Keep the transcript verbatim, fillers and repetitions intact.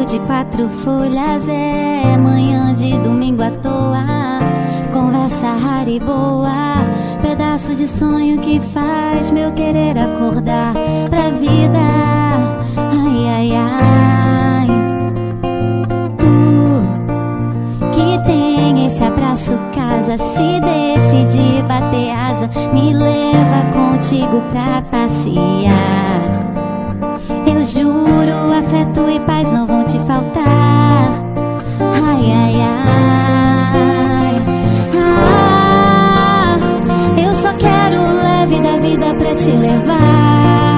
de quatro folhas é manhã de domingo à toa. Conversa rara e boa, pedaço de sonho que faz meu querer acordar pra vida. Ai, ai, ai. Tu que tem esse abraço casa, se decidir bater asa, me leva contigo pra passear. Eu juro, afeto e paz não vão te faltar. Ai, ai, ai. Ah, eu só quero o leve da vida pra te levar.